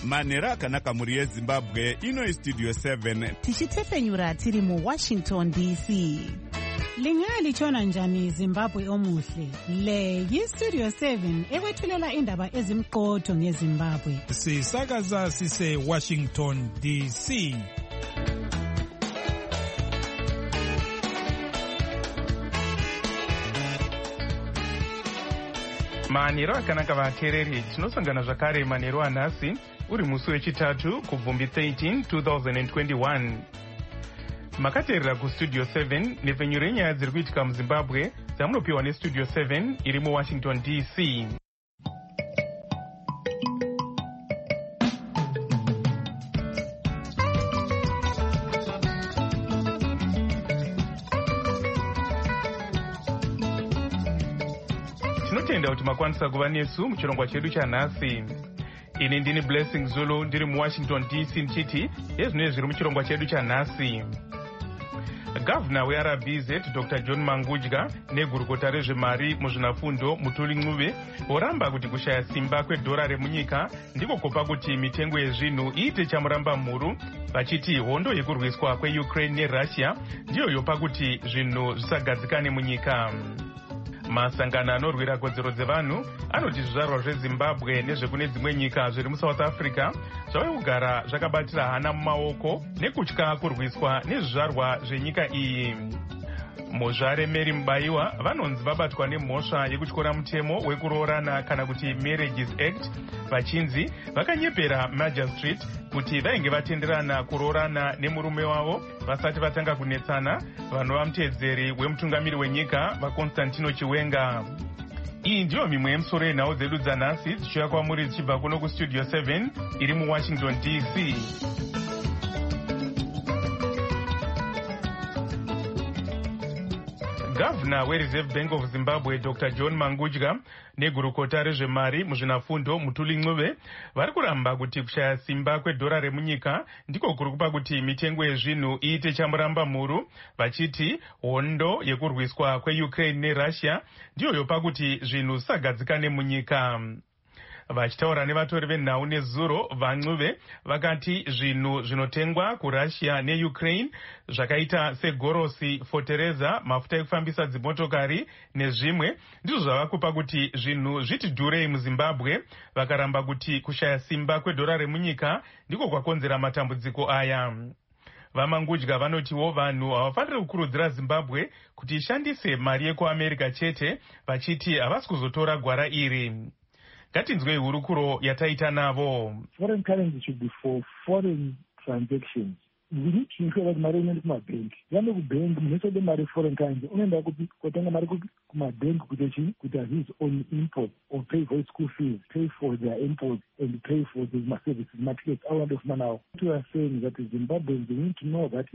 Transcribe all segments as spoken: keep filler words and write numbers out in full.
manhero akanaka mhuri yezimbabwe. Ino istudio seven tichitefenyura tiri muwashington D C. Lingalitshona njani Zimbabwe omuhle? Le yistudio seven ekwethulela indaba ezimqotho ngeZimbabwe. Sisakaza sise Washington D C. Manhero akanaka vateereri, tinosangana zvakare manhero anhasi uri musi wechitatu kubvumbi thirteen twenty twenty-one. Makateerera kustudio seven nepfenyuro yenyaya dziri kuitika muZimbabwe dzamunopiwa nestudio seven iri muWashington D C. Tinotenda kuti makwanisa kuva nesu muchirongwa chedu chanhasi. Ini ndini Blessing Zulu ndiri muWashington D C ndichiti yezvinenge zviri muchirongwa chedu chanhasi. Gavana weR B Z Doctor John Mangudya negurukota rezvemari muzvinafundo Mutuli Ncube voramba kuti kushaya simba kwedhora remunyika ndiko kupa kuti mitengo yezvinhu iite chamuramba mhuru, vachiti hondo yekurwiswa kweUkraine neRussia ndiyo yopa kuti zvinhu zvisagadzikane munyika. Masangano anorwira kodzero dzevanhu anoti zvizvarwa zveZimbabwe nezvekune dzimwe nyika zviri muSouth Africa zvave kugara zvakabatira hana mumaoko nekutya kurwiswa nezvizvarwa zvenyika iyi. Muzvare Mary Mubaiwa vanonzi vabatwa nemhosva yekutyora mutemo wekuroorana kana kuti Marriages Act, vachinzi vakanyepera Magistrate kuti vainge vatenderana kuroorana nemurume wavo vasati vatanga kunetsana, vanova muteedzeri wemutungamiri wenyika vaConstantino Chiwenga. Iyi ndiyo mimwe yemusoro yenhau dzedu dzanhasi dzichiuya kwamuri dzichibva kuno kustudio seven iri muWashington D C. Gavana weReserve Bank of Zimbabwe Doctor John Mangudya negurukota rezvemari muzvinafundo Mutuli Ncube vari kuramba kuti kushaya simba kwedhora remunyika ndiko kuri kupa kuti mitengo yezvinhu iite chamuramba mhuru, vachiti hondo yekurwiswa kweUkraine neRussia ndiyo yopa kuti zvinhu zvisagadzikane munyika. Vachitaura nevatori venhau nezuro, vaNcube vakati zvinhu zvinotengwa kuRussia neUkraine zvakaita segorosi, fotereza, mafuta ekufambisa dzimotokari nezvimwe ndizvo zvava kupa kuti zvinhu zviti dhurei muZimbabwe, vakaramba kuti kushaya simba kwedhora remunyika ndiko kwakonzera matambudziko aya. VaMangudya vanotiwo vanhu havafaniri kukurudzira Zimbabwe kuti ishandise mari yekuAmerica chete, vachiti havasi kuzotora gwara iri. Ngatinzwei hurukuro yataita navo. Foreign currency should be for foreign transactions. We need to ensure that mari inoenda kumabank. Yano kubank munosode mari foreign currency unoenda kuti kotenga mari kumabank kuti chi kuti his own import or pay for school fees, pay for their imports and pay for the services, materials out of now. We are saying that the Zimbabweans they need to know that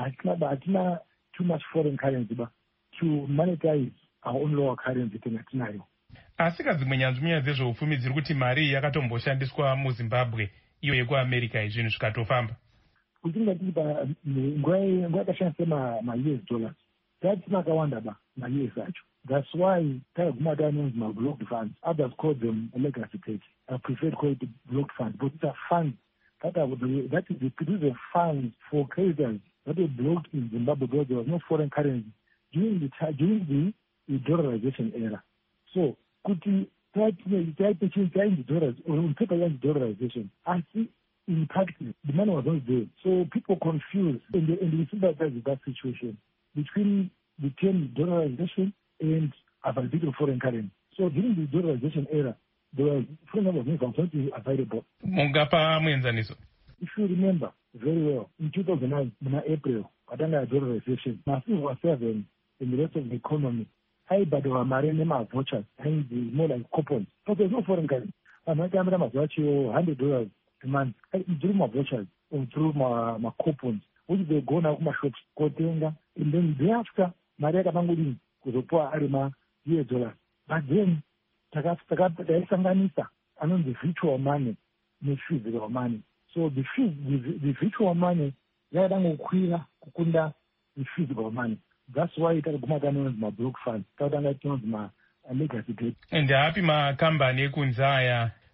hatina too much foreign currency but to monetize our own local currency tinatinayo. Asi kadzimwe nyanzvi dzezveupfumi dziri kuti mari yakatomboshandiswa muZimbabwe iyo yekuAmerica izvinhu zvikatofamba. Kutinga tipa nguva yakashandisa ma-U S dollars. That's makawanda ba ma-U S acho. That's why takaguma tanonzi ma-blocked funds. Others call them a legacy pledge. I prefer to call it blocked funds, but it's a fund. That, are, that is the, these are funds for creditors that were blocked in Zimbabwe because there was no foreign currency during the during the, the dollarization era. So kuti taite chinhu chainzi dollars or paper yanzi dollarization asi in practice the money was not there, so people confused and, and we sympathize with that situation between the term dollarization and availability of foreign currency. So during the dollarization era there was foreign currency was not available. Mungapa muenzaniso? If you remember very well, in two thousand nine in April patanga dollarization masiku was seven in the rest of the economy. I but our marine vouchers and more like coupons. But there's no foreign currency. I'm not going to vouch you hundred dollars a month. Through my vouchers or through my my coupons, which they go now my shops, go tenga, and then thereafter, Maria Bangudi could report Arima U S dollars. But then Tagas Tagat Sanganisa, I know the virtual money, the physical money. So the the, the virtual money, Yadango Kuila, Kukunda, the physical money. That's why it has my block fund. It has my legacy. And the happy ma company kunzaya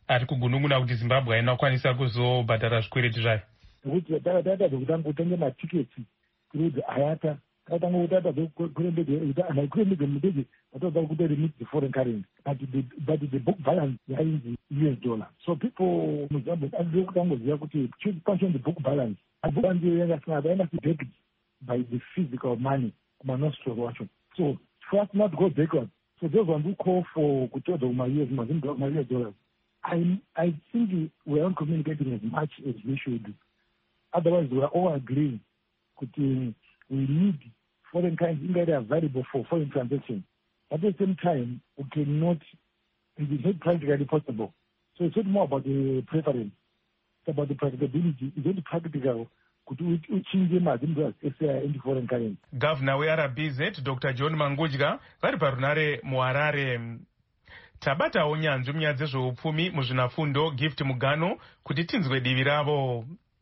ari kugunun'una kuti Zimbabwe haina kukwanisa kuzobhadhara zvikwereti zvayo. Nekuti tatadza kutanga kutenge matiketi kuti hayata tatanga kutatadza kukwira ndege anakwira ndege mudege tatadza kuti remit the foreign currency but the but the book balance yainzi U S dollar. So people muZimbabwe andiri kutangoziva kuti chief function the book balance book balance yangasina vaina debit by the physical money kumanositoro wacho. So for us not to go backwards, so those one who call for kutoza kuma-U S ma-U S dollars, I I think we aren't communicating as much as we should. Otherwise, we are all agreeing that we need foreign currency that are available for foreign transactions. At the same time, we cannot, it is not practically possible. So it's not more about the preference, it's about the practicability. It's not practical to change them as in foreign currency. Governor we R B Z, Doctor John Mangudya, vari parunare muHarare. Tabatawo nyanzvi munyaya dzezveupfumi muzvinafundo Gift Mugano kuti tinzwe divi ravo.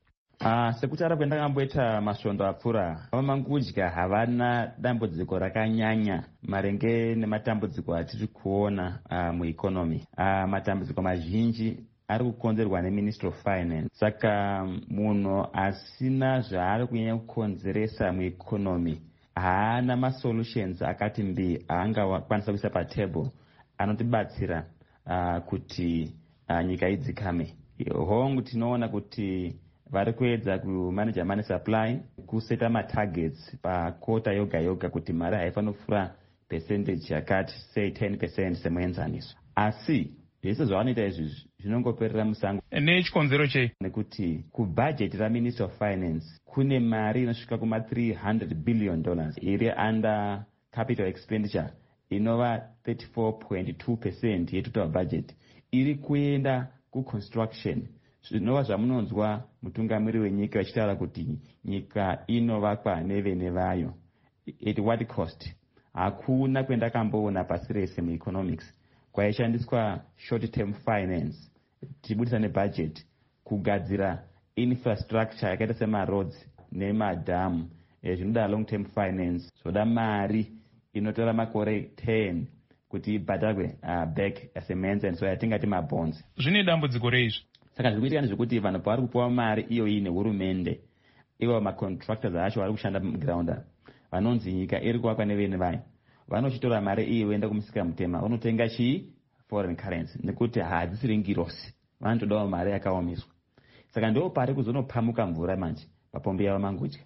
Ah, sekutaura kwendakamboita masvondo apfuura, Mangudya havana dambudziko rakanyanya marenge nematambudziko atiri kuona uh, mueconomy. Uh, matambudziko mazhinji ari kukonzerwa neMinistry of Finance. Saka munhu asina zvaari kunyanya kukonzeresa mueconomy haana masolutions akati mbi aangakwanisa kuisa patable anotibatsira uh, kuti uh, nyika idzikame. Hongu tinoona kuti vari kuedza kumanage money supply, kuseta matargets pakota yoga yoga kuti mari haifanira kupfuura percentage yakati say ten percent semuenzaniso. Asi zvese zvavanoita izvi zvinongoperera musango. Nechikonzero chei? Nekuti kubudget raMinistry of Finance kune mari inosvika kuma three hundred billion dollars iri under capital expenditure inova thirty-four point two percent yetotal budget iri kuenda kuconstruction. Zvinova zvamunonzwa mutungamiri wenyika vachitaura kuti nyika inovakwa nevene vayo. At what cost? Hakuna kwendakamboona pasi rese mueconomics kwaishandiswa short term finance tibudisa nebudget kugadzira infrastructure yakaita semaroads nemadhamu. Zvinoda long term finance, zvoda mari inotora makore ten kuti ibhadharwe uh, back as a maintenance, so yatingati mabonds. Zvine dambudziko reizvi. Saka zvikuitika ndezvekuti vanhu pavari kupiwa mari iyoyi nehurumende, ivo macontractors acho vari kushanda muground, vanonzi nyika iri kuvakwa nevene vayo, vanochitora mari iyi voenda kumusika mutema unotenga chii foreign currency, nekuti hadzisiri ngirosi, vanotodawo mari yakaomiswa. Saka ndo pari kuzonopamuka mvura manje papombi yavo Mangudya.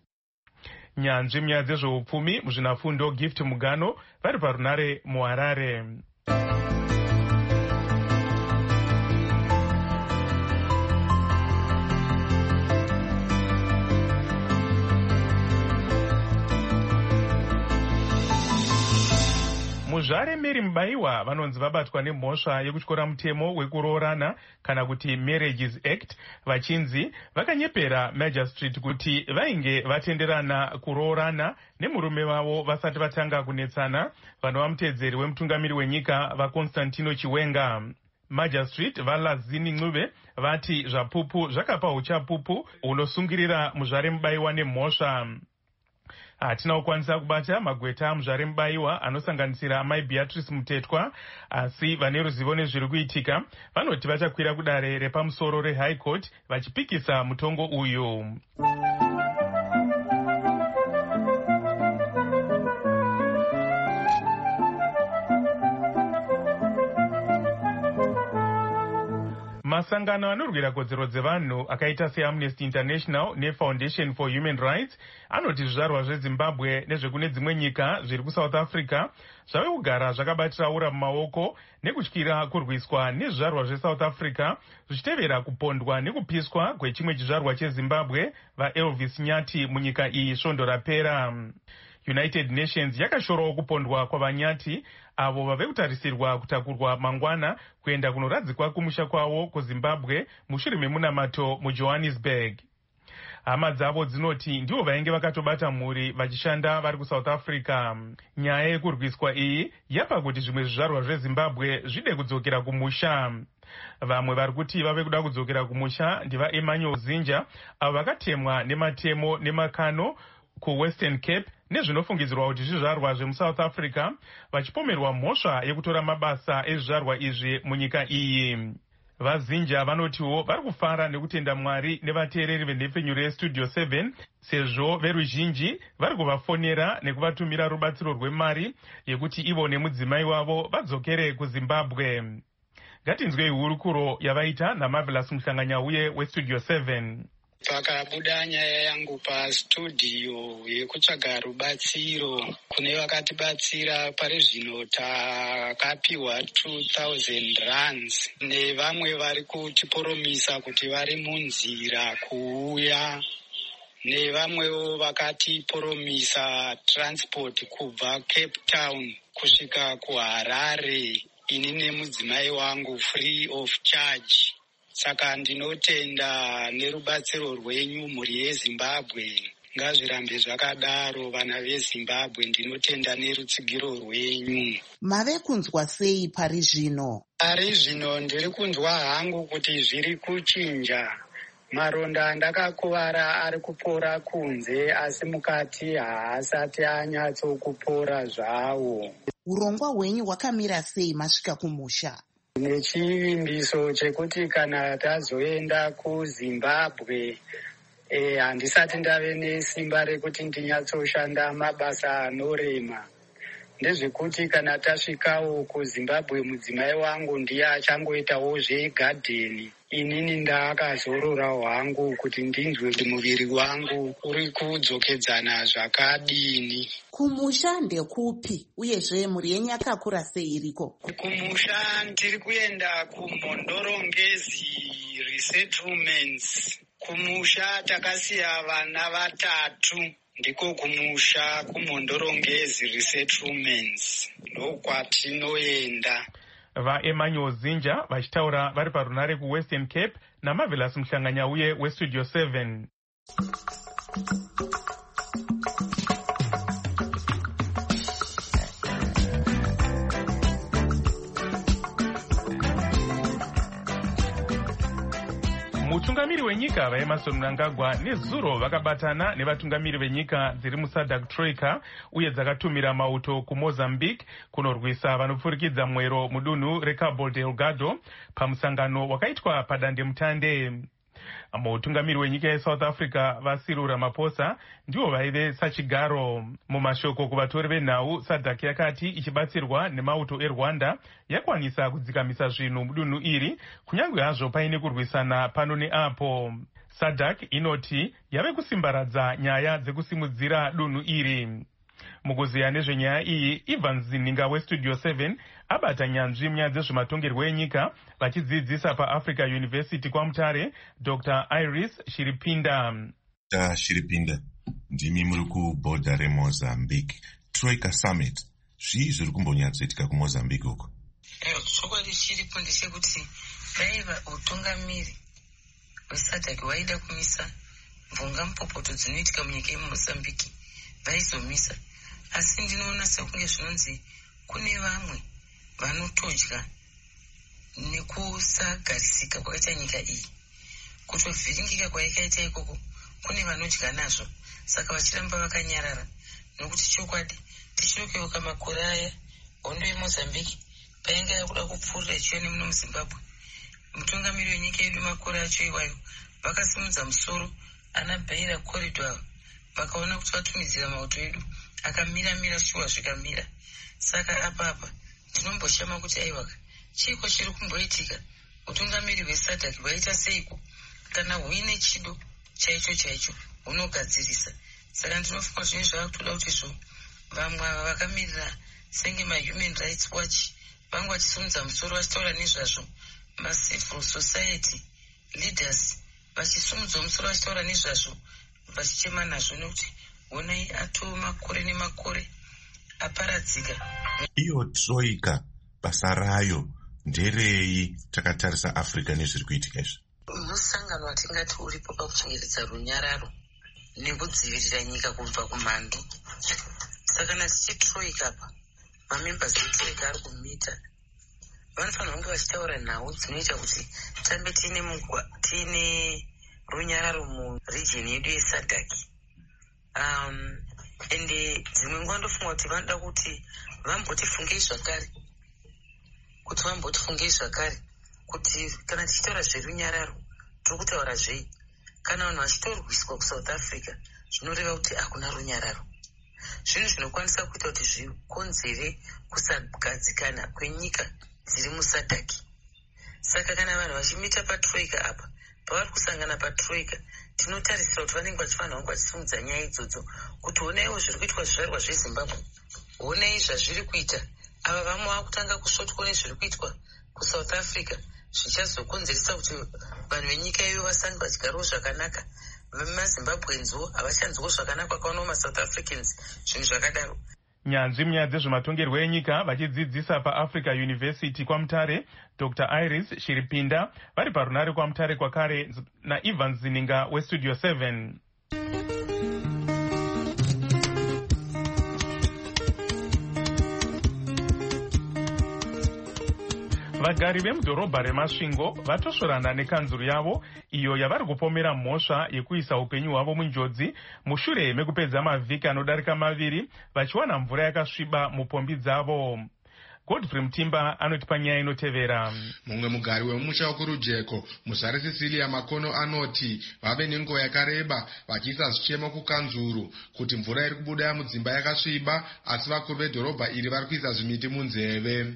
Nyanzvi munyaya dzezveupfumi muzvinafundo Gift Mugano vari parunare muHarare. Muzvare Mary Mubaiwa vanonzi vabatwa nemhosva yekutyora mutemo wekuroorana kana kuti Marriages Act, vachinzi vakanyepera Magistrate kuti vainge vatenderana kuroorana nemurume wavo vasati vatanga kunetsana, vanova mutedzeri wemutungamiri wenyika vaConstantino Chiwenga. Magistrate vaLazini Ncube vati zvapupu zvakapa uchapupu unosungirira muzvare Mubaiwa nemhosva. Hatina kukwanisa kubata magweta muzvare Mubaiwa anosanganisira Mai Beatrice Mutetwa, asi vane ruzivo nezviri kuitika vanoti vachakwira kudare repamusoro reHigh Court vachipikisa mutongo uyu. Masangano anorwira kodzero dzevanhu akaita seAmnesty International neFoundation for Human Rights anoti zvizvarwa zveZimbabwe nezvekune dzimwe nyika zviri kuSouth Africa zvave kugara zvakabatiraura mumaoko nekutyira kurwiswa nezvizvarwa zveSouth Africa zvichitevera kupondwa nekupiswa kwechimwe chizvarwa cheZimbabwe vaElvis Nyati munyika iyi svondo rapera. United Nations yakashorawo kupondwa kwavanyati avo vave kutarisirwa kutakurwa mangwana kuenda kunoradzikwa kumusha kwavo kuZimbabwe mushure memunamato muJohannesburg. Hama dzavo dzinoti ndivo vainge vakatobata mhuri vachishanda vari kuSouth Africa. Nyaya yekurwiswa iyi yapa kuti zvimwe zvizvarwa zveZimbabwe zvide kudzokera kumusha. Vamwe vari kuti vave kuda kudzokera kumusha ndiva Emmanuel Zinja avo vakatemwa nematemo nemakano kuWestern Cape nezvinofungidzirwa kuti zvizvarwa zvemuSouth Africa vachipomerwa mhosva yekutora mabasa ezvizvarwa izvi munyika iyi. vazinja vanotiwo vari kufara nekutenda Mwari nevateereri venhepfenyuro yestudio seven sezvo veruzhinji vari kuvafonera nekuvatumira rubatsiro rwemari yekuti ivo nemudzimai wavo vadzokere kuZimbabwe. Ngatinzwei hurukuro yavaita naMarvelous Muhlanganyauye westudio seven. Pakabuda nyaya yangu pastudio yekutsvaga rubatsiro kune vakatibatsira pari zvino takapiwa two thousand rands nevamwe vari kutiporomisa kuti vari munzira kuuya, nevamwewo vakatiporomisa transport kubva Cape Town kusvika kuHarare ini nemudzimai wangu free of charge. Saka ndinotenda nerubatsiro rwenyu mhuri yeZimbabwe. Ngazvirambe zvakadaro vana veZimbabwe, ndinotenda nerutsigiro rwenyu. Mave kunzwa sei pari zvino? Pari zvino ndiri kunzwa hangu kuti zviri kuchinja. Maronda ndakakuvara ari kupora kunze, asi mukati haasati anyatso kupora zvawo. Urongwa hwenyu hwakamira sei masvika kumusha? Nechivimbiso chekuti kana tazoenda kuZimbabwe eh, handisati ndave nesimba rekuti ndinyatsoshanda mabasa anorema. Ndezvekuti kana tasvikawo kuZimbabwe mudzimai wangu ndiye achangoitawo zvegadheni. Inini ndaakazorora hwangu kuti ndinzwe kuti muviri wangu uri kudzokedzana zvakadini. Kumusha ndekupi uyezve mhuri yenyu yakakura sei iriko? Kumusha tiri kuenda kuMhondorongezi resettlements. Kumusha takasiya vana vatatu. Ndiko kumusha kuMhondorongezi resettlements ndokwatinoenda. VaEmmanuel Zinja vachitaura vari parunare kuWestern Cape naMarvelous Muhlanganyauye westudio seven. Mutungamiri wenyika vaEmmerson Mnangagwa nezuro vakabatana nevatungamiri venyika dziri muSADC Troika uye dzakatumira mauto kuMozambique kunorwisa vanopfurikidza mwero mudunhu reCabo Delgado pamusangano wakaitwa padandemutande. Mutungamiri wenyika yeSouth Africa vaCyril Ramaphosa ndivo vaive sachigaro. Mumashoko kuvatori venhau, SADC yakati ichibatsirwa nemauto eRwanda yakwanisa kudzikamisa zvinhu mudunhu iri kunyange hazvo paine kurwisana pano neapo. SADC inoti yave kusimbaradza nyaya dzekusimudzira dunhu iri. Mukuziya nezvenyaya iyi, Ivan Zininga westudio seven abata nyanzvi munyaya dzezvematongerwo enyika vachidzidzisa paAfrica University kwaMutare Doctor Iris Shiripinda. Ta Shiripinda, ndimi muri kubhodha reMozambique. Troika Summit, zvii zviri kumbonyatsoitika kuMozambique uko? Chokwadi chiripo ndechekuti daiva utungamiri weSADC waida kumisa mvunga mupopoto dzinoitika munyika yeMozambique vaizomisa, asi ndinoona sekunge zvinonzi kune vamwe vanotodya nekusagarisika kwakaita nyika iyi. Kutovhiringika kwayakaita ikoko kune vanodya nazvo, saka vachiramba vakanyarara. Nokuti chokwadi tichirokeuka makore aya hondo yeMozambique painge yakuda kupfuurira ichione muno muZimbabwe. Mutungamiri wenyika yedu makore acho iwayo vakasimudza musoro ana Beira Corridor, vakaona kuti vatumidzira mauto edu akamira-mira shuwa zvikamira. Saka apapa ndinomboshama kuti aiwaka chiko chiri kumboitika. Utungamiri hweSADC vaita seiko kana huine chido chaicho chaicho hunogadzirisa. Saka ndinofunga zvine zvavakutoda kuti zvo vamwe ava vakamirira senge maHuman Rights Watch vangu vachisimudza musoro vachitaura nezvazvo, macivil society leaders vachisumudza musoro vachitaura nezvazvo, vachichema nazvo nekuti honai atoo makore nemakore aparadzika. Iyo Troika basa rayo nderei takatarisa Africa nezviri kuitika izvi? Musangano watingati uripo pakuchengetedza runyararo nekudzivirira nyika kubva kumhando. Saka nasi chiTroika pa mamembers veTroika ari kumita vanofanira kunge vachitaura nhau dzinoita kuti tambe tiine mugwa tiine runyararo muregion yedu yeSADC. Um, ende dzimwe nguva ndofunga kuti vanoda kuti vambotifungei zvakare kuti vambotifungei zvakare kuti kana tichitaura zverunyararo tiri kutaura zvei. Kana vanhu vachitorwiswa kuSouth Africa zvinoreva kuti hakuna runyararo. Zvinhu zvinokwanisa kuita kuti zvikonzere kusagadzikana kwenyika dziri musadhaki. Saka kana vanhu vachimita patroika apa, pavari kusangana patroika, tinotarisira kuti vanenge vachifanira kunge vachisimudza nyaya idzodzo kuti honaiwo zviri kuitwa zvizvarwa zveZimbabwe, honai zvazviri kuita ava vamwe vakutanga kusvotwa nezviri kuitwa kuSouth Africa zvichazokonzeresa kuti vanhu venyika iyo vasange vachigarawo zvakanaka. VemaZimbabwenzo havachanzwiwo zvakanaka kwakaonawo maSouth Africans, zvinhu zvakadaro. Nyanzvi munyaya dzezvematongerwo enyika vachidzidzisa paAfrica University kwaMutare, Doctor Iris Shiripinda vari parunare kwaMutare kwakare naIvan Zininga weStudio seven. Vagari vemudhorobha reMasvingo vatosvorana nekanzuru yavo iyo yavari kupomera mhosva yekuisa upenyu hwavo munjodzi mushure mekupedza mavhiki anodarika maviri vachiwana mvura yakasviba mupombi dzavo. Godfrey Mutimba anotipa nyaya inotevera. Mumwe mugari wemusha wokurujeko muzare Cecilia Makono anoti vave nenguva yakareba vachiisa zvichemo kukanzuru kuti mvura iri kubuda mudzimba yakasviba, asi vakuru vedhorobha iri vari kuisa zvimiti munzeve.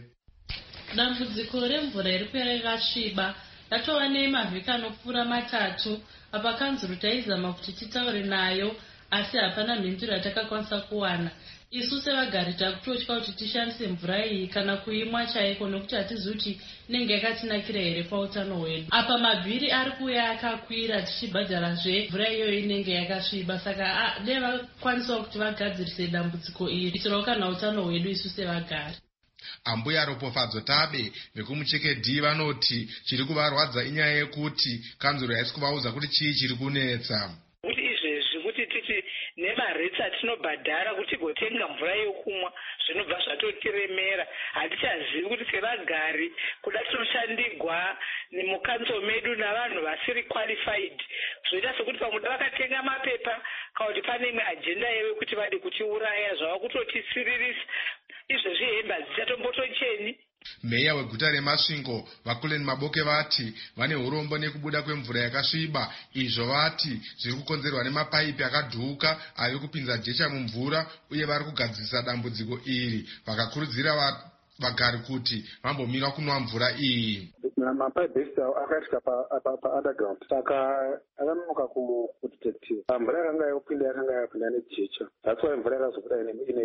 Dambudziko remvura iri kuera yakasviba ratova nemavhiki anopfuura matatu apa kanzuru taizama kuti titaure nayo asi hapana mhinduro yatakakwanisa kuwana. Isu sevagari takutotya kuti tishandise mvura iyi kana kuimwa chaiko nokuti hatizivi kuti inenge yakatinakira here pautano hwedu. Apa mabhiri ari kuuya akakwira tichibhadharazve mvura iyoyo inenge yakasviba, saka dai vakwanisawo kuti vagadzirise dambudziko iri kuitirawo kana utano hwedu isu sevagari. Ambuya Ropofadzo Tabe vekumucheke vanoti chiri kuvarwadza inyaya yekuti kanzuro haisi kuvaudza kuti chii chiri kunetsa. Kuti izvezvi kuti titi nemaretsi atinobhadhara kuti gotenga mvura yokumwa zvinobva zvatotiremera, hatichazivi kuti sevagari kuda tinoshandigwa nemukanzo medu navanhu vasiri qualified, zvoita sokuti pamuda vakatenga mapepa kana kuti pane imwe ajenda yewe kuti vade kutiuraya zvava kutotisiririsa. Izvezvi hemba dzichatombotocheni. Meya weguta reMasvingo Vakuleni Maboke vati vane urombo nekubuda kwemvura yakasviba, izvo vati zviri kukonzerwa nemapaipi akadhuka ari kupinza jecha mumvura uye vari kugadzirisa dambudziko iri, vakakurudzira vagari kuti vambomira kunwa mvura iyi. Mapaipi akaiswa pa-underground saka akanonoka kudetectiva. Mvura yakanga yopinda yakanga yapinda nejecha. That's why mvura yakazobuda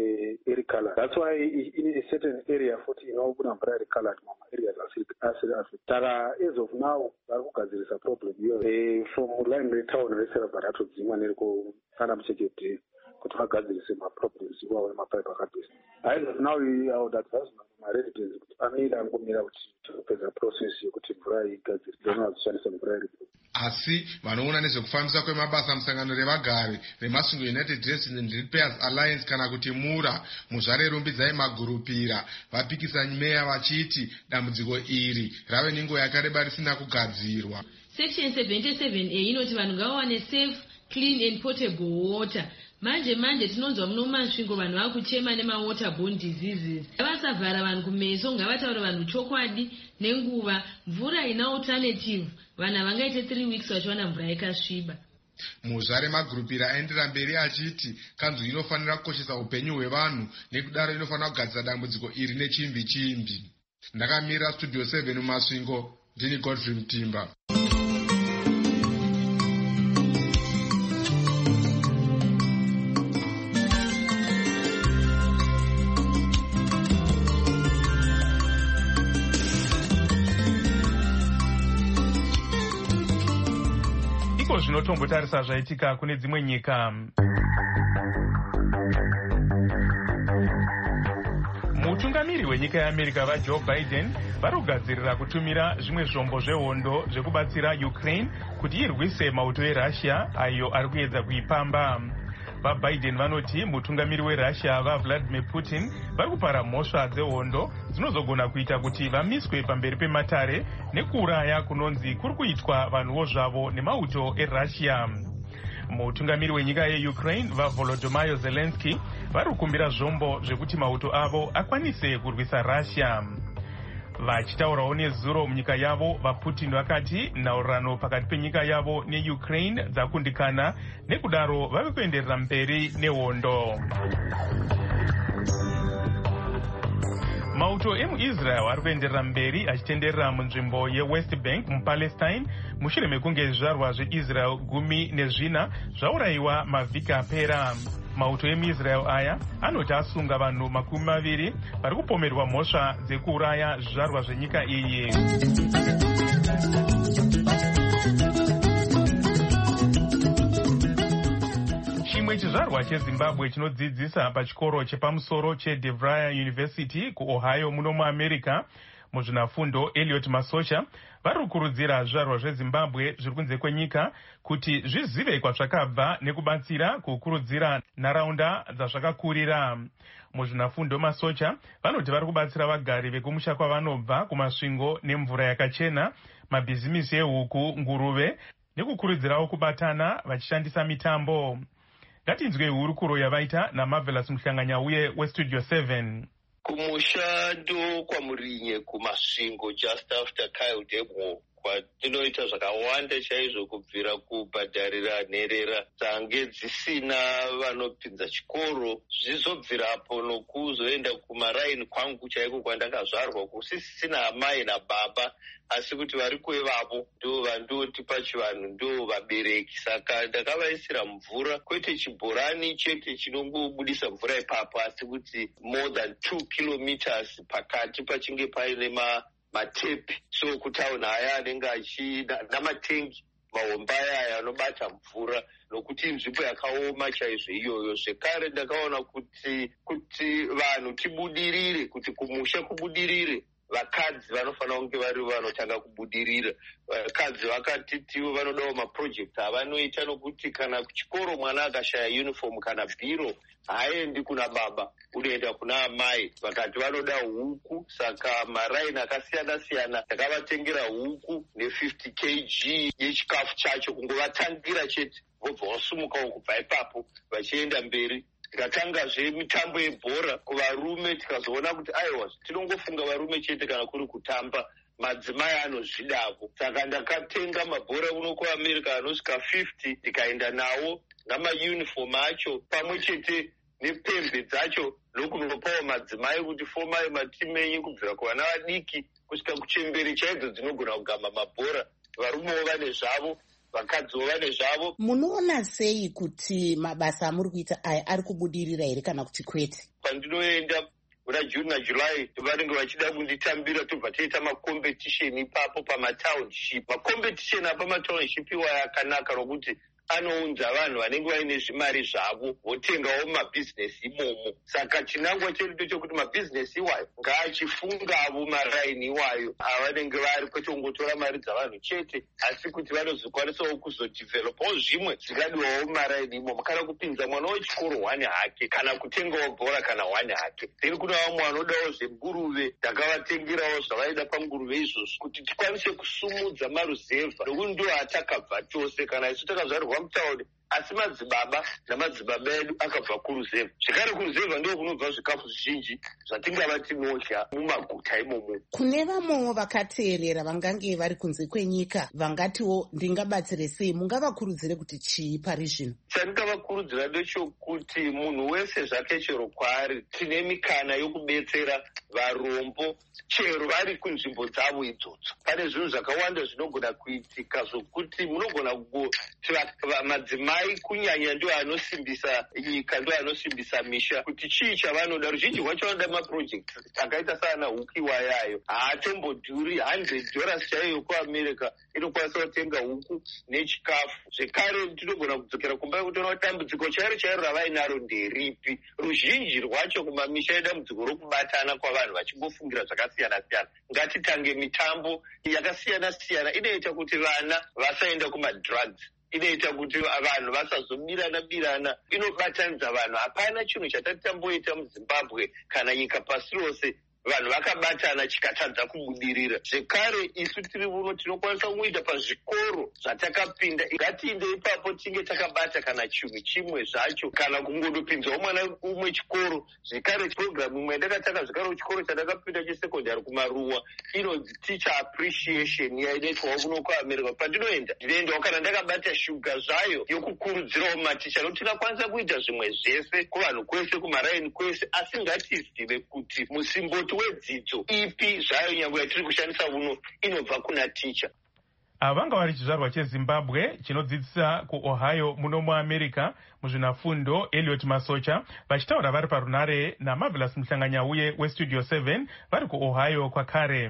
ine color. That's why in a certain area futi inobuda mvura iri colored mama areas asiri asiri. Saka as of now vari kugadzirisa problem iyo. From line retown reserva ratodzimwa neriko kana mucheketi kuti vagadzirise maproblems iwawo emapaipi akadhisa. As of now I would advise maresidents kuti amira angomira kuti topedza process yokuti mvura igadzirwe vazoshandisa mvura iripo. Asi vanoona nezvekufambisa kwemabasa musangano revagari reMasvingo United Dressing and Repairs Alliance kana kuti mura muzvare rumbidzai magurupira vapikisa meya vachiti dambudziko iri rave nenguva yakareba risina kugadzirwa. Section seventy-seven A inoti vanhu ngavawane safe, clean and potable water. Manje manje tinonzwa muno muMasvingo vanhu vakuchema nemawaterborne diseases. Vasavhara vanhu kumeso, ngavataura vanhu chokwadi nenguva. Mvura ina alternative, vanhu vangaite three weeks vachiwana mvura yakasviba. Muzvare magurupira aendera mberi achiti kanzuru inofanira kukoshesa upenyu hwevanhu nekudaro inofanira kugadzira dambudziko iri nechimbi chimbi. Ndakamira Studio seven muMasvingo, ndini Godfrey Mutimba. Zvinotombotarisa zvaitika kune dzimwe nyika. Mutungamiri wenyika yeAmerica vaJoe Biden vari kugadzirira kutumira zvimwe zvombo zvehondo zvekubatsira Ukraine kuti irwise mauto eRussia ayo ari kuedza kuipamba. VaBiden vanoti mutungamiri weRussia vaVladimir Putin vari kupara mhosva dzehondo dzinozogona kuita kuti vamiswe pamberi pematare nekuuraya kunonzi kuri kuitwa vanhuwo zvavo nemauto eRussia. Mutungamiri wenyika yeUkraine vaVolodymyr Zelensky vari kukumbira zvombo zvekuti mauto avo akwanise kurwisa Russia. vachitaurawo nezuro munyika yavo, vaputin vakati nhaurirano pakati penyika yavo neukraine dzakundikana, nekudaro vave kuenderera mberi nehondo. Mauto emuIsrael ari kuenderera mberi achitenderera munzvimbo yeWest Bank muPalestine mushure mekunge zvizvarwa zveIsrael gumi nezvina zvaurayiwa mavhiki apera. Mauto emuIsrael aya anoti asunga vanhu makumi maviri vari kupomerwa mhosva dzekuuraya zvizvarwa zvenyika iyi. Chimwe chizvarwa cheZimbabwe chinodzidzisa pachikoro chepamusoro cheDeVry University kuOhio muno muAmerica muzvinafundo Elliot Masocha vari kukurudzira zvizvarwa zveZimbabwe zviri kunze kwenyika kuti zvizive kwazvakabva nekubatsira kukurudzira nharaunda dzazvakakurira. Muzvinafundo Masocha vanoti vari kubatsira vagari vekumusha kwavanobva kumasvingo nemvura yakachena, mabhizimisi ehuku, nguruve nekukurudzirawo kubatana vachishandisa mitambo. Ngatinzwe hurukuro yavaita naMarvelous Muhlanganyauye weStudio seven. Kumushando kwamurinye kumasvingo just after Kyle Demo kwatinoita zvakawanda chaizvo kubvira kubhadharira nherera dzange dzisina vanopinza chikoro zvizobvirapo nokuzoenda kumaraini kwangu chaiko kwandakazvarwa kusisina amai nababa asi kuti vari kwevavo ndo vandotipa chivanhu ndo vabereki. Saka ndakavaisira mvura, kwete chibhorani chete chinongobudisa mvura ipapo asi kuti more than two kilometers pakati pachinge paine ma matepi, so kutauni aya anenge achida namatengi mahomba aya anobata mvura nokuti nzvimbo yakaoma chaizvo iyoyo. Zvekare ndakaona kuti kuti vanhu tibudirire, kuti kumusha kubudirire, vakadzi vanofanira kunge vari vanotanga kubudirira. Vakadzi vakatitiwo vanodawo mapurojekti avanoita nokuti kana kuchikoro mwana akashaya uniform kana bhiro haaendi kuna baba, unoenda kuna amai. Vakati vanoda huku, saka maraini akasiyana siyana ndakavatengera huku ne50 kg yechikafu chacho kungovatangira chete vobva vasumukawo kubva ipapo vachienda mberi. Tikatangazve mitambo yebhora kuvarume tikazoona kuti aiwa tinongofunga varume chete kana kuri kutamba, madzimai anozvidako. Saka ndakatenga mabhora uno kuAmerica anosvika fifty ndikaenda nawo namauniform acho pamwe chete nepembe dzacho nokunopawo madzimai kuti fomai matimu enyu kubvira kuvana vadiki kusvika kuchemberi chaidzo dzinogona kugamba mabhora. Varumewo vane zvavo, vakadziwo vane zvavo. Munoona sei kuti mabasa amuri kuita aya ari kubudirira here kana kuti kwete? Pandinoenda muna June naJuly vanenge vachida kunditambira tobva toita makompetisheni ipapo pamatownship. Makompetisheni apamatownship iwaya akanaka nokuti anounza vanhu vanenge vaine zvimari zvavo votengawo mabhizinesi imomo. Saka chinangwa chedu ndechekuti mabhizinesi iwayo ngaachifungavo maraini iwayo avanenge vari, kwete kungotora mari dzavanhu chete asi kuti vanozokwanisawo kuzodhivhelopawo zvimwe zvingadiwawo maraini imomo, kana kupinza mwana wechikoro one hake, kana kutengawo bhora kana one hake. Then kuna vamwe vanodawo zvenguruve, ndakavatengerawo zvavaida panguruve izvozvo kuti tikwanise kusumudza maruzevha nokuti ndo atakabva chose. Kana isu takazvarwa mutauni asi madzibaba namadzibaba edu akabva kuruzevha. Zvekare kuruzevha ndo kunobva zvikafu zvizhinji zvatingava tinosha mumaguta imomo. Kune vamwewo vakateerera vangange vari kunze kwenyika vangatiwo ndingabatsire sei, mungavakurudzire kuti chii pari zvino? Chandingavakurudzira ndechokuti munhu wese zvake chero kwaari tine mikana yokubetsera varombo chero vari kunzvimbo dzavo idzodzo. Pane zvinhu zvakawanda zvinogona kuitika zvokuti munogona kungoti madzimai kunyanya ndo anosimbisa nyika, ndo anosimbisa misha, kuti chii chavanoda. Ruzhinji rwacho vanoda mapurojekti akaita sana huku iwayayo haatombodhuri hundred dollars chaiyo kuAmerica inokwanisa kutenga huku nechikafu. Zvekare tinogona kudzokera kumba kutona dambudziko chairo chairo ravainaro nderipi. Ruzhinji rwacho kumamisha idambudziko rokubatana kwavanhu vachingofungira zvakasiyana siyana. Ngatitange mitambo yakasiyana siyana, inoita kuti vana vasaenda kumadrugs, inoita kuti vanhu vasazobirana birana, inobatanidza vanhu. Hapana chinhu chatati tamboita muZimbabwe kana nyika pasi rose vanhu vakabatana chikatadza kubudirira. Zvekare isu tiri uno tinokwanisa kuita pazvikoro zvatakapinda, ngatiinde ipapo tinge takabata kana chinhu chimwe zvacho, kana kungodopinzawo mwana umwe chikoro. Zvekare programu imwe ndakataka zvekare chikoro chandakapinda chesekondari kumaruwa inonzi teacher appreciation yainoitwawo kuno kuamerica. Pandinoenda ndinoendawo kana ndakabata shuga zvayo yokukurudzirawo maticha, nokuti tinokwanisa kuita zvimwe zvese kuvanhu kwese, kumaraini kwese, asi ngatizive kuti musimboti wedzidzo ipi zvayo nyange yatiri kushandisa uno inobva kuna ticha. Vanga vari chizvarwa cheZimbabwe chinodzidzisa kuOhio muno muAmerica muzvinafundo Elliot Masocha vachitaura vari parunare naMarvelous Muhlanganyauye weStudio seven vari kuOhio kwakare.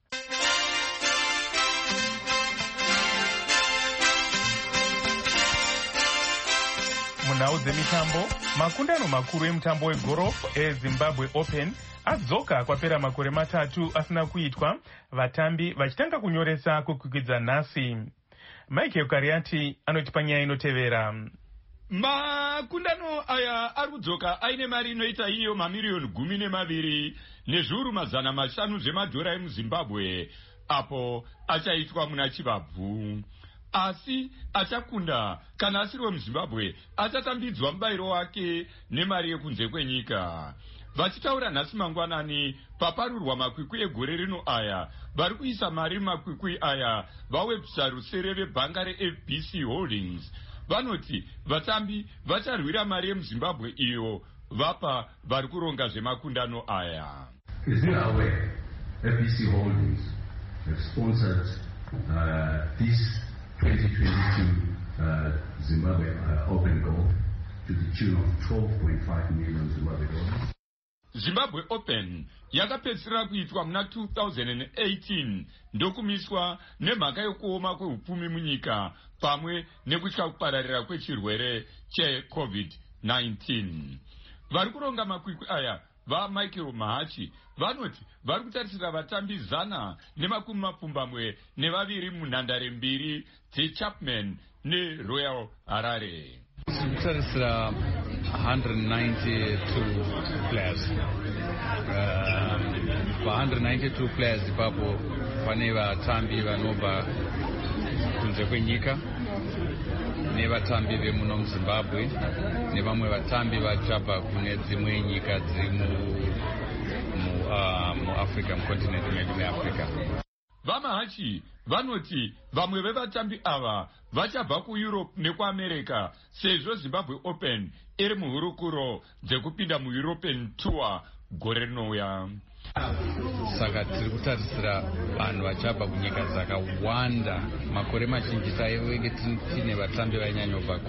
Munhau dzemitambo, makundano makuru emutambo wegorofu eZimbabwe Open adzoka kwapera makore matatu asina kuitwa, vatambi vachitanga kunyoresa kukwikwidzwa nhasi. Michael Kariati anoti panyaya inotevera. Makundano aya ari kudzoka aine mari inoita iyo mamiriyoni gumi nemaviri nezviuru mazana mashanu zvemadhora emuZimbabwe, apo achaitwa muna Chivabvu. Asi achakunda kana asiri wemuZimbabwe achatambidzwa mubayiro wake nemari yekunze kwenyika. Vachitaura nhasi mangwanani paparurwa makwikwi egore rino aya, vari kuisa mari makwikwi aya vawebhusa rusere vebhanga reF B C Holdings. Vanoti vatambi vacharwira mari yemuZimbabwe iyo vapa vari kuronga zvemakundano aya. Is there aware F B C Holdings have sponsored uh, this twenty twenty-two uh, Zimbabwe uh, Open Golf to the tune of twelve point five million Zimbabwe dollars. Zimbabwe Open yakapedzisira kuitwa muna two thousand eighteen ndokumiswa nemhaka yokuoma kweupfumi munyika pamwe nekutya kupararira kwechirwere cheCovid nineteen. Vari kuronga makwikwi aya vaMichael Mahachi vanoti vari kutarisira vatambi zana nemakumi mapfumbamwe nevaviri munhandare mbiri dzeChapman neRoyal Harare. Kutarisira one hundred ninety-two players. Uh, one hundred ninety-two players ipapo pane vatambi vanobva kunze kwenyika nevatambi vemuno muZimbabwe nevamwe vatambi vachabva kune dzimwe nyika dziri muAfrica, mukontinenti medu meAfrica. VaMahachi vanoti vamwe vevatambi ava vachabva kuEurope nekuAmerica sezvo Zimbabwe Open iri muhurukuro dzekupinda muEuropean Tour gore rinouya. Saka tiri kutarisira vanhu vachabva kunyika dzakawanda. Makore machinji taivenge tine vatambi vainyanyobva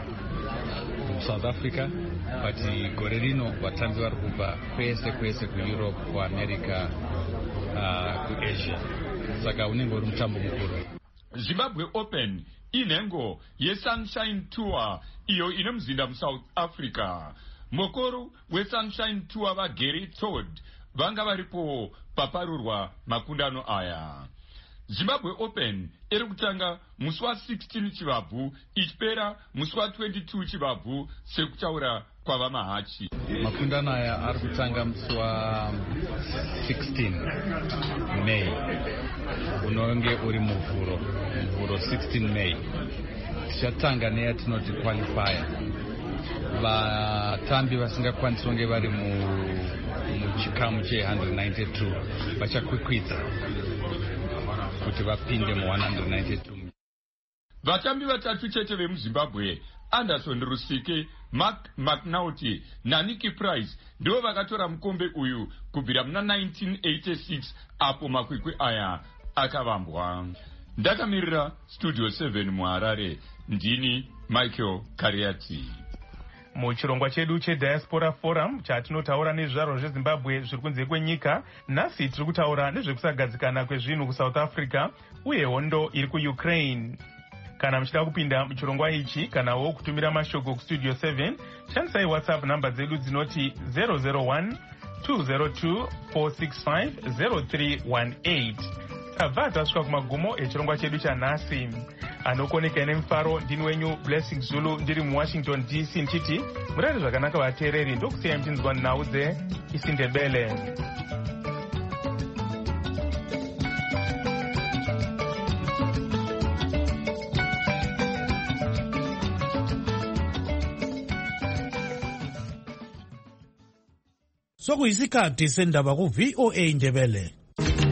kuSouth Africa, but gore rino vatambi vari kubva kwese kwese kuEurope, kuAmerica, uh, kuAsia. Saka unenge uri mutambo mukuru. Zimbabwe Open inhengo yeSunshine Tour iyo ine muzinda muSouth Africa. Mukuru weSunshine Tour vaGary Todd vanga varipo paparurwa makundano aya. Zimbabwe Open iri kutanga musi wa sixteen Chivabvu ichipera musi wa twenty-two Chivabvu sekutaura kwavaMahachi. Makundano aya ari kutanga musi wa sixteen May unonge uri muvhuro muvhuro sixteen May. Tichatanga neyatinoti qualifier. Vatambi vasingakwanisi kunge vari muchikamu che one hundred ninety-two vachakwikwidza kuti vapinde mu one hundred ninety-two. Vatambi vatatu chete vemuZimbabwe, Anderson Rusike, Mark McNaughty naNicky Price ndivo vakatora mukombe uyu kubvira muna nineteen eighty-six apo makwikwi aya akavambwa. Ndakamirira Studio seven muHarare, ndini Michael Kariati. Muchirongwa chedu cheDiaspora Forum chatinotaura nezvizvarwa zveZimbabwe zviri kunze kwenyika, nhasi tiri kutaura nezvekusagadzikana kwezvinhu kuSouth Africa uye hondo iri kuUkraine. Kana muchida kupinda muchirongwa ichi kanawo kutumira mashoko kuStudio seven, shandisai WhatsApp namba dzedu dzinoti zero zero one two zero two four six five zero three one eight. Tabva tasvika kumagumo echirongwa chedu chanhasi. Anokoneka nemufaro ndini wenyu Blessing Zulu ndiri muWashington D C nchiti murari zvakanaka vateereri ndokusiyai muchinzwa nhau dzeIsindebele. sokuyisikhathi sendaba ku-V O A Ndebele.